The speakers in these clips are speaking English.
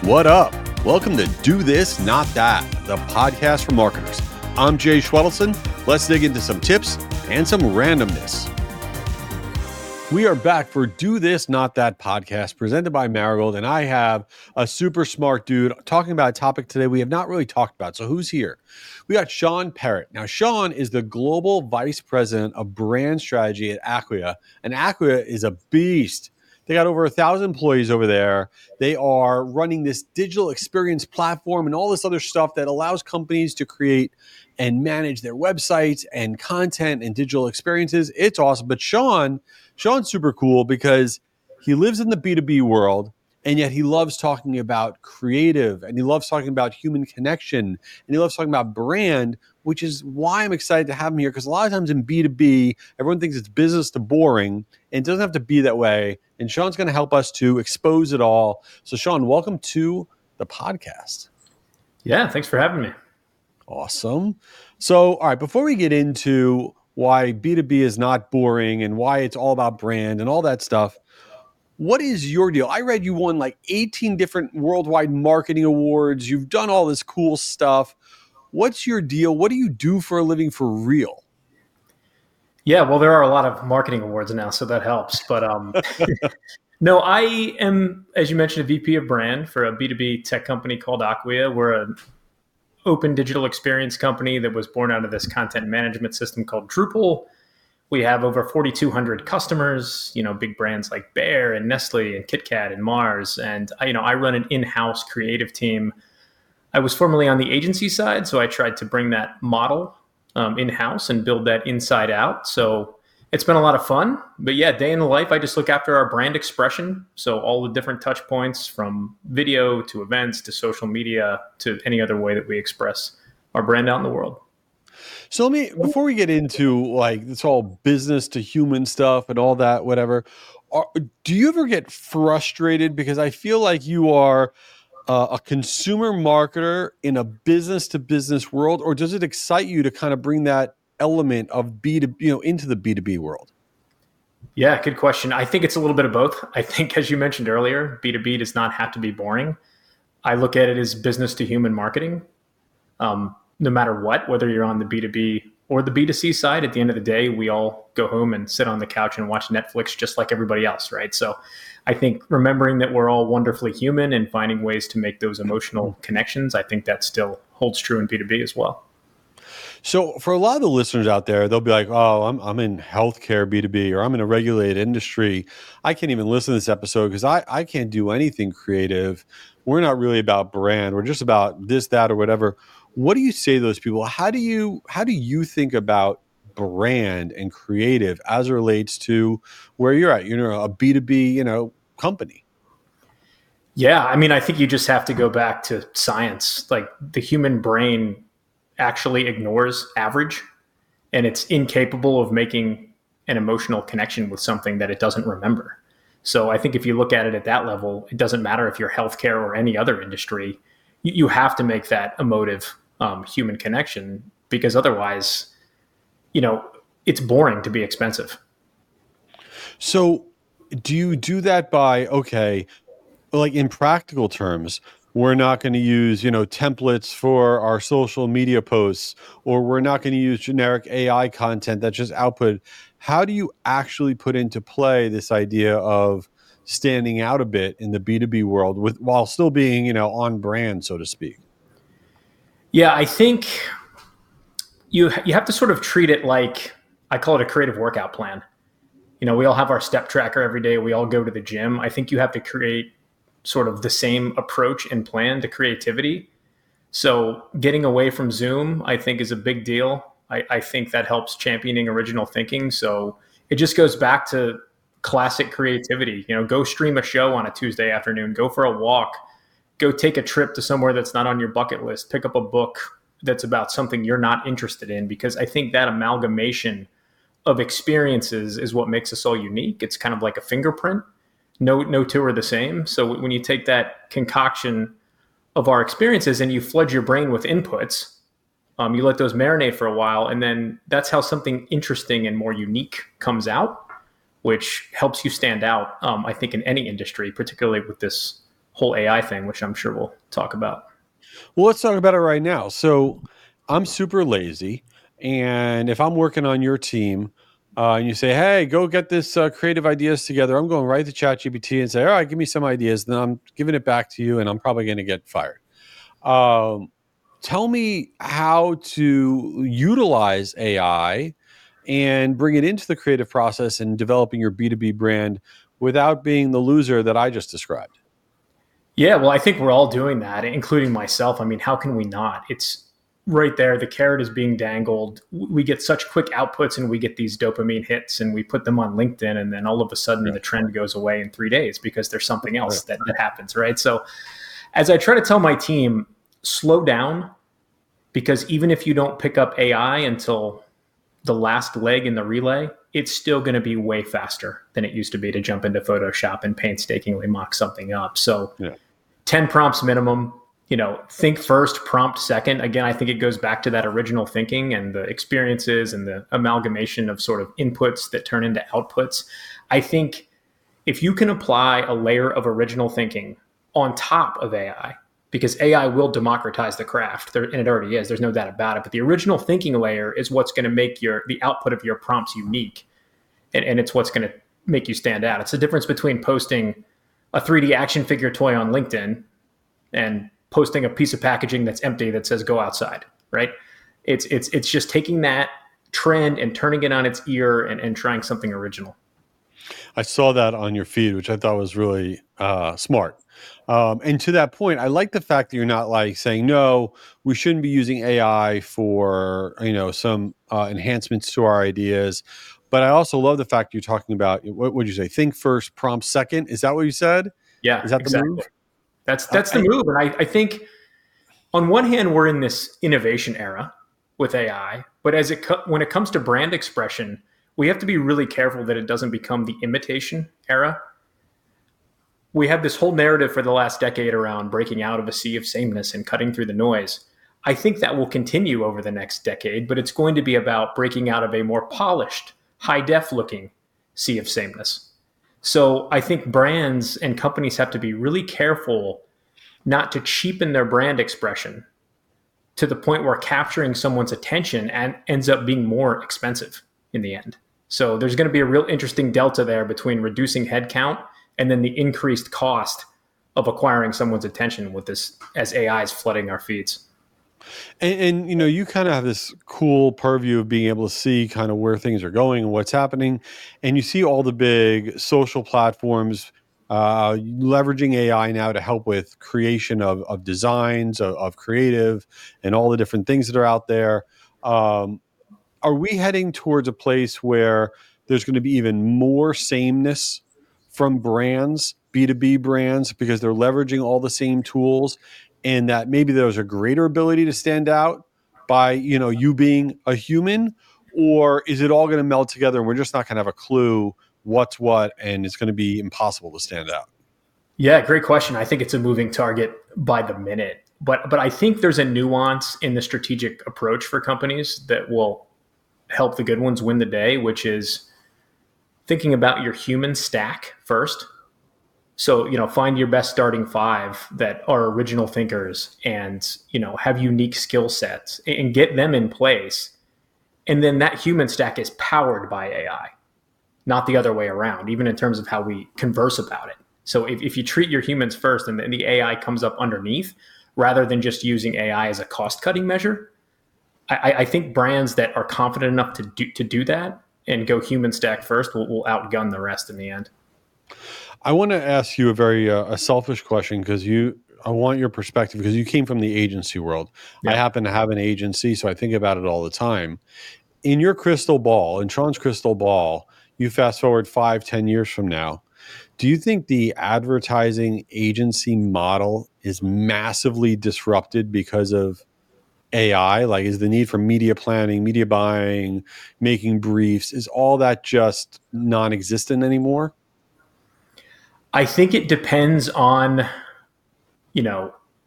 What up? Welcome to Do This, Not That, the podcast for marketers. I'm Jay Schwedelson. Let's dig into some tips and some randomness. We are back for Do This, Not That podcast presented by Marigold, and I have a super smart dude talking about a topic today we have not really talked about. So who's here? We got Sean Parrott. Now, Sean is the Global Vice President of Brand Strategy at Acquia, and Acquia is a beast. They got over 1,000 employees over there. They are running this digital experience platform and all this other stuff that allows companies to create and manage their websites and content and digital experiences. It's awesome. But Sean's super cool because he lives in the B2B world, and yet he loves talking about creative, and he loves talking about human connection, and he loves talking about brand, which is why I'm excited to have him here, because a lot of times in B2B, everyone thinks it's business to boring, and it doesn't have to be that way. And Sean's going to help us to expose it all. So Sean, welcome to the podcast. Yeah, thanks for having me. Awesome. So, all right, before we get into why B2B is not boring and why it's all about brand and all that stuff, what is your deal? I read you won like 18 different worldwide marketing awards. You've done all this cool stuff. What's your deal? What do you do for a living for real? Yeah, well, there are a lot of marketing awards now, so that helps. But no, I am, as you mentioned, a VP of brand for a B2B tech company called Acquia. We're an open digital experience company that was born out of this content management system called Drupal. We have over 4,200 customers, big brands like Bayer and Nestle and KitKat and Mars. And, I run an in-house creative team. I was formerly on the agency side, so I tried to bring that model in-house and build that inside out. So it's been a lot of fun. But yeah, day in the life, I just look after our brand expression. So all the different touch points from video to events to social media to any other way that we express our brand out in the world. So before we get into like this all business to human stuff and all that, whatever, do you ever get frustrated? Because I feel like you are a consumer marketer in a business to business world, or does it excite you to kind of bring that element of B2B, into the B2B world? Yeah, good question. I think it's a little bit of both. I think, as you mentioned earlier, B2B does not have to be boring. I look at it as business to human marketing. No matter what, whether you're on the B2B or the B2C side, at the end of the day, we all go home and sit on the couch and watch Netflix just like everybody else, right? So I think remembering that we're all wonderfully human and finding ways to make those emotional connections, I think that still holds true in B2B as well. So for a lot of the listeners out there, they'll be like, oh, I'm in healthcare B2B, or I'm in a regulated industry. I can't even listen to this episode because I can't do anything creative. We're not really about brand. We're just about this, that, or whatever. What do you say to those people? How do you think about brand and creative as it relates to where you're at? A B2B, company. Yeah, I think you just have to go back to science. Like the human brain actually ignores average, and it's incapable of making an emotional connection with something that it doesn't remember. So I think if you look at it at that level, it doesn't matter if you're healthcare or any other industry, you have to make that emotive human connection, because otherwise, it's boring to be expensive. So do you do that by, okay, like in practical terms, we're not going to use, templates for our social media posts, or we're not going to use generic AI content that's just output. How do you actually put into play this idea of standing out a bit in the B2B world while still being, on brand, so to speak? Yeah, I think you have to sort of treat it like, I call it a creative workout plan. We all have our step tracker every day. We all go to the gym. I think you have to create sort of the same approach and plan to creativity. So getting away from Zoom, I think, is a big deal. I think that helps championing original thinking. So it just goes back to classic creativity. Go stream a show on a Tuesday afternoon, go for a walk, go take a trip to somewhere that's not on your bucket list, pick up a book that's about something you're not interested in, because I think that amalgamation of experiences is what makes us all unique. It's kind of like a fingerprint. No two are the same. So when you take that concoction of our experiences and you flood your brain with inputs, you let those marinate for a while, and then that's how something interesting and more unique comes out, which helps you stand out, I think, in any industry, particularly with this whole AI thing, which I'm sure we'll talk about. Well, let's talk about it right now. So I'm super lazy. And if I'm working on your team and you say, hey, go get this creative ideas together, I'm going right to ChatGPT and say, all right, give me some ideas. Then I'm giving it back to you and I'm probably going to get fired. Um, Tell me how to utilize AI and bring it into the creative process and developing your B2B brand without being the loser that I just described. Yeah, well, I think we're all doing that, including myself. I mean, how can we not? It's right there. The carrot is being dangled. We get such quick outputs and we get these dopamine hits and we put them on LinkedIn. And then all of a sudden the trend goes away in 3 days because there's something else that happens, right? So as I try to tell my team, slow down, because even if you don't pick up AI until the last leg in the relay, it's still going to be way faster than it used to be to jump into Photoshop and painstakingly mock something up. So 10 prompts minimum, think first, prompt second. Again, I think it goes back to that original thinking and the experiences and the amalgamation of sort of inputs that turn into outputs. I think if you can apply a layer of original thinking on top of AI, because AI will democratize the craft, and it already is. There's no doubt about it. But the original thinking layer is what's going to make the output of your prompts unique, and it's what's going to make you stand out. It's the difference between posting a 3D action figure toy on LinkedIn and posting a piece of packaging that's empty that says "Go outside." Right? It's just taking that trend and turning it on its ear and trying something original. I saw that on your feed, which I thought was really smart. And to that point, I like the fact that you're not like saying, no, we shouldn't be using AI for, some enhancements to our ideas. But I also love the fact you're talking about, what would you say? Think first, prompt second. Is that what you said? Yeah, Is that exactly. the move? That's the move. And I think on one hand, we're in this innovation era with AI, but when it comes to brand expression, we have to be really careful that it doesn't become the imitation era. We have this whole narrative for the last decade around breaking out of a sea of sameness and cutting through the noise. I think that will continue over the next decade, but it's going to be about breaking out of a more polished, high-def looking sea of sameness. So I think brands and companies have to be really careful not to cheapen their brand expression to the point where capturing someone's attention and ends up being more expensive in the end. So there's going to be a real interesting delta there between reducing headcount and then the increased cost of acquiring someone's attention with this as AI is flooding our feeds. And you kind of have this cool purview of being able to see kind of where things are going and what's happening. And you see all the big social platforms leveraging AI now to help with creation of designs, of creative, and all the different things that are out there. Are we heading towards a place where there's going to be even more sameness from brands, B2B brands, because they're leveraging all the same tools, and that maybe there's a greater ability to stand out by, you being a human? Or is it all going to meld together and we're just not going to have a clue what's what, and it's going to be impossible to stand out? Yeah, great question. I think it's a moving target by the minute. But I think there's a nuance in the strategic approach for companies that will help the good ones win the day, which is thinking about your human stack first. So, find your best starting 5 that are original thinkers and, have unique skill sets and get them in place. And then that human stack is powered by AI, not the other way around, even in terms of how we converse about it. So if you treat your humans first and then the AI comes up underneath, rather than just using AI as a cost-cutting measure, I think brands that are confident enough to do that and go human stack first will outgun the rest in the end. I want to ask you a very a selfish question because I want your perspective because you came from the agency world. Yeah. I happen to have an agency, so I think about it all the time. In your crystal ball, in Sean's crystal ball, you fast forward 5-10 years from now, do you think the advertising agency model is massively disrupted because of AI? Like, is the need for media planning, media buying, making briefs, is all that just non-existent anymore? I think it depends on,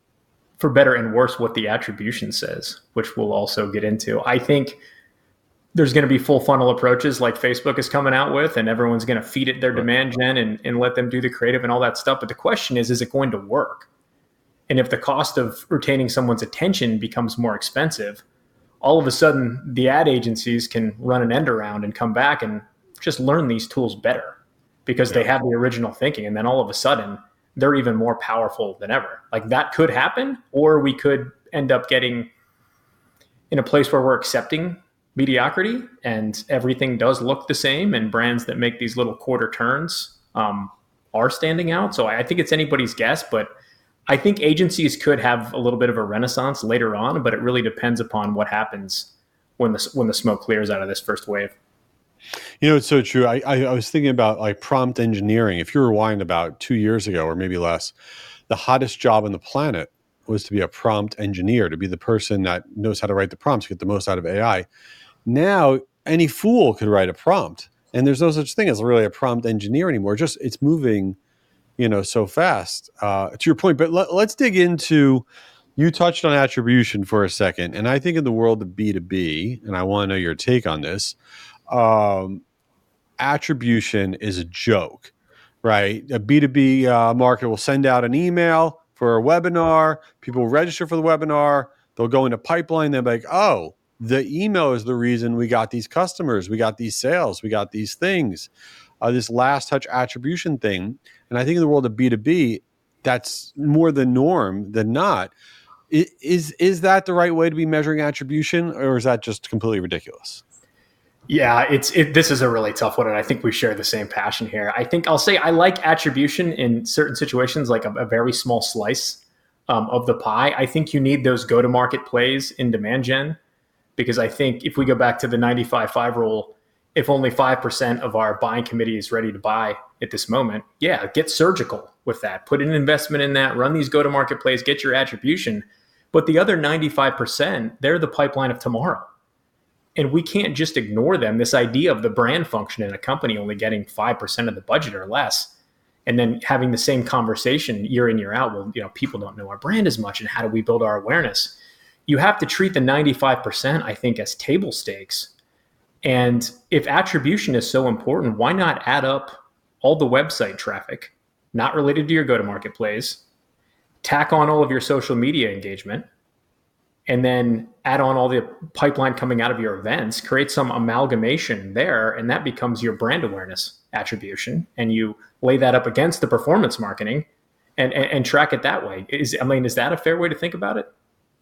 for better and worse, what the attribution says, which we'll also get into. I think there's going to be full funnel approaches like Facebook is coming out with, and everyone's going to feed it their demand gen and let them do the creative and all that stuff. But the question is it going to work? And if the cost of retaining someone's attention becomes more expensive, all of a sudden the ad agencies can run an end around and come back and just learn these tools better because they have the original thinking. And then all of a sudden they're even more powerful than ever. Like that could happen, or we could end up getting in a place where we're accepting mediocrity and everything does look the same, and brands that make these little quarter turns are standing out. So I think it's anybody's guess, but I think agencies could have a little bit of a renaissance later on, but it really depends upon what happens when the smoke clears out of this first wave. You know, it's so true. I was thinking about like prompt engineering. If you rewind about 2 years ago or maybe less, the hottest job on the planet was to be a prompt engineer, to be the person that knows how to write the prompts, get the most out of AI. Now, any fool could write a prompt, and there's no such thing as really a prompt engineer anymore. Just it's moving, so fast. To your point, but let's dig into. You touched on attribution for a second, and I think in the world of B2B, and I want to know your take on this. Attribution is a joke, right? A B2B marketer will send out an email for a webinar. People register for the webinar. They'll go into pipeline. They'll be like, oh, the email is the reason we got these customers. We got these sales. We got these things. This last touch attribution thing. And I think in the world of B2B, that's more the norm than not. Is that the right way to be measuring attribution, or is that just completely ridiculous? Yeah, this is a really tough one, and I think we share the same passion here. I think I'll say I like attribution in certain situations, like a very small slice of the pie. I think you need those go-to-market plays in demand gen, because I think if we go back to the 95-5 rule, if only 5% of our buying committee is ready to buy at this moment, get surgical with that. Put an investment in that, run these go-to-market plays, get your attribution. But the other 95%, they're the pipeline of tomorrow. And we can't just ignore them. This idea of the brand function in a company only getting 5% of the budget or less, and then having the same conversation year in, year out. Well, people don't know our brand as much, and how do we build our awareness? You have to treat the 95%, I think, as table stakes. And if attribution is so important, why not add up all the website traffic not related to your go-to-market plays, tack on all of your social media engagement, and then add on all the pipeline coming out of your events, create some amalgamation there, and that becomes your brand awareness attribution. And you lay that up against the performance marketing and track it that way. Is that a fair way to think about it?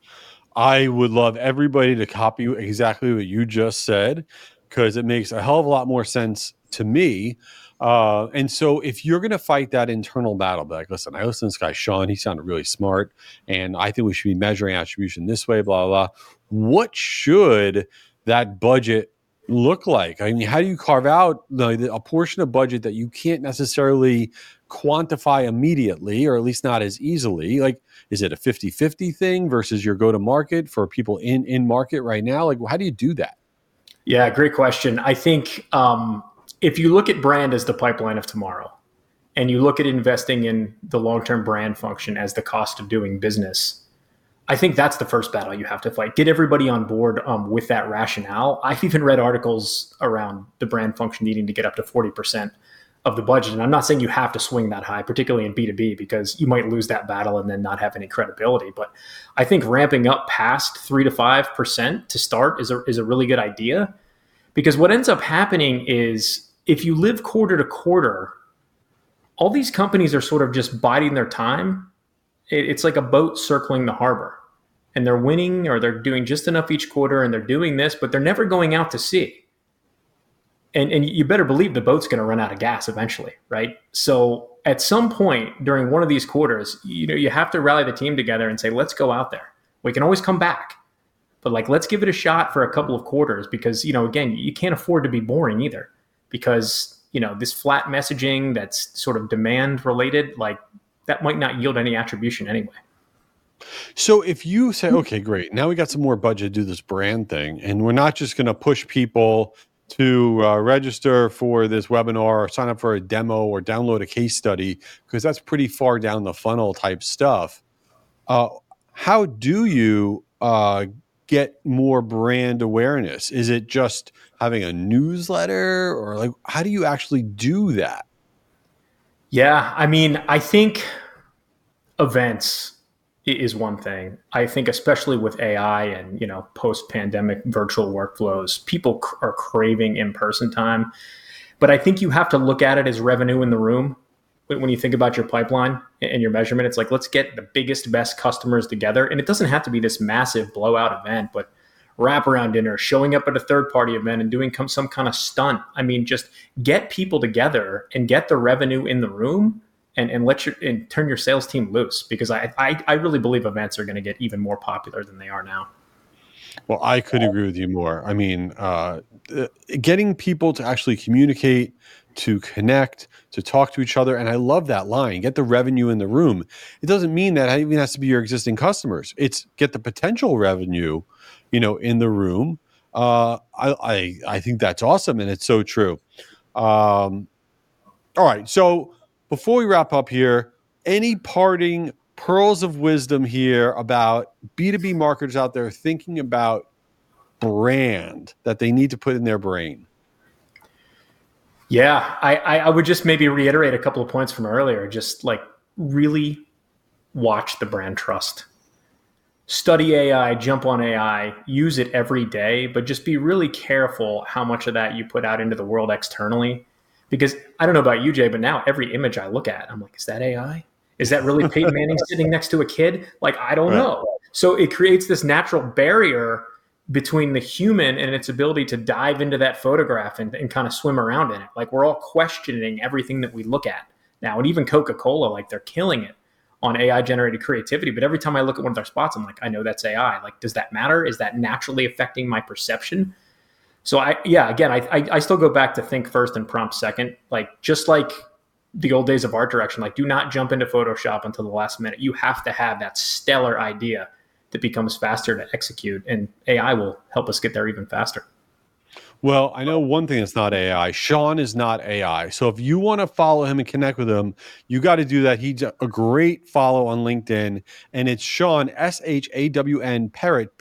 I would love everybody to copy exactly what you just said, because it makes a hell of a lot more sense to me. And so if you're going to fight that internal battle, be like, listen, I listen to this guy, Sean, he sounded really smart, and I think we should be measuring attribution this way, blah, blah, blah. What should that budget look like? I mean, how do you carve out a portion of budget that you can't necessarily quantify immediately, or at least not as easily? Like, is it a 50-50 thing versus your go-to-market for people in market right now? Like, how do you do that? Yeah, great question. I think if you look at brand as the pipeline of tomorrow, and you look at investing in the long-term brand function as the cost of doing business, I think that's the first battle you have to fight. Get everybody on board with that rationale. I've even read articles around the brand function needing to get up to 40% of the budget. And I'm not saying you have to swing that high, particularly in B2B, because you might lose that battle and then not have any credibility. But I think ramping up past 3 to 5% to start is a really good idea, because what ends up happening is if you live quarter to quarter, all these companies are sort of just biding their time. It's like a boat circling the harbor, and they're winning, or they're doing just enough each quarter, and they're doing this, but they're never going out to sea. And you better believe the boat's going to run out of gas eventually, right? So at some point during one of these quarters, you have to rally the team together and say, let's go out there. We can always come back, but let's give it a shot for a couple of quarters, because, again, you can't afford to be boring either, because, this flat messaging that's sort of demand related, that might not yield any attribution anyway. So if you say, okay, great, now we got some more budget to do this brand thing, and we're not just going to push people to register for this webinar or sign up for a demo or download a case study, because that's pretty far down the funnel type stuff. How do you get more brand awareness? Is it just having a newsletter, or like, how do you actually do that? Yeah, I mean, I think events is one thing. I think especially with AI and, post-pandemic virtual workflows, people are craving in-person time. But I think you have to look at it as revenue in the room. When you think about your pipeline and your measurement, it's like, let's get the biggest, best customers together. And it doesn't have to be this massive blowout event, but wraparound dinner, showing up at a third-party event and doing some kind of stunt. I mean, just get people together and get the revenue in the room and turn your sales team loose, because I really believe events are going to get even more popular than they are now. Well, I could agree with you more. I mean, getting people to actually communicate, to connect, to talk to each other. And I love that line, get the revenue in the room. It doesn't mean that it even has to be your existing customers. It's get the potential revenue, in the room. I think that's awesome. And it's so true. All right. So before we wrap up here, any parting pearls of wisdom here about B2B marketers out there thinking about brand that they need to put in their brain? Yeah, I would just maybe reiterate a couple of points from earlier. Just like really watch the brand trust. Study AI, jump on AI, use it every day, but just be really careful how much of that you put out into the world externally. Because I don't know about you, Jay, but now every image I look at, I'm like, is that AI? Is that really Peyton Manning sitting next to a kid? Like, I don't know. So it creates this natural barrier between the human and its ability to dive into that photograph and kind of swim around in it. Like, we're all questioning everything that we look at now. And even Coca-Cola, like, they're killing it on AI generated creativity. But every time I look at one of their spots, I'm like, I know that's AI. Like, does that matter? Is that naturally affecting my perception? So I still go back to think first and prompt second. Like, just like the old days of art direction, like, do not jump into Photoshop until the last minute. You have to have that stellar idea that becomes faster to execute, and AI will help us get there even faster. Well, I know one thing that's not AI. Sean is not AI. So if you want to follow him and connect with him, you got to do that. He's a great follow on LinkedIn, and it's Sean, SHAWN, Perritt,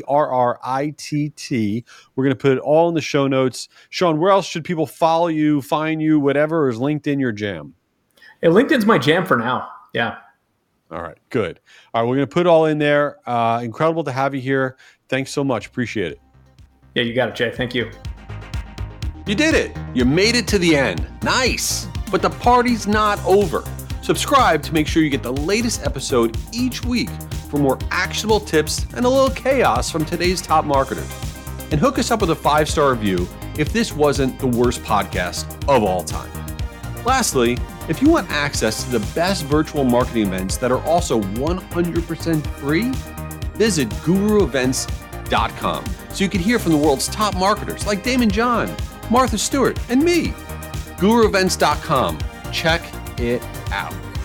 PERRITT. We're going to put it all in the show notes. Sean, where else should people follow you, find you, whatever? Or is LinkedIn your jam? Hey, LinkedIn's my jam for now. Yeah. All right, good. All right, we're going to put it all in there. Incredible to have you here. Thanks so much. Appreciate it. Yeah, you got it, Jay. Thank you. You did it. You made it to the end. Nice. But the party's not over. Subscribe to make sure you get the latest episode each week for more actionable tips and a little chaos from today's top marketers. And hook us up with a 5-star review if this wasn't the worst podcast of all time. Lastly, if you want access to the best virtual marketing events that are also 100% free, visit guruevents.com so you can hear from the world's top marketers like Damon John, Martha Stewart, and me. guruevents.com. Check it out.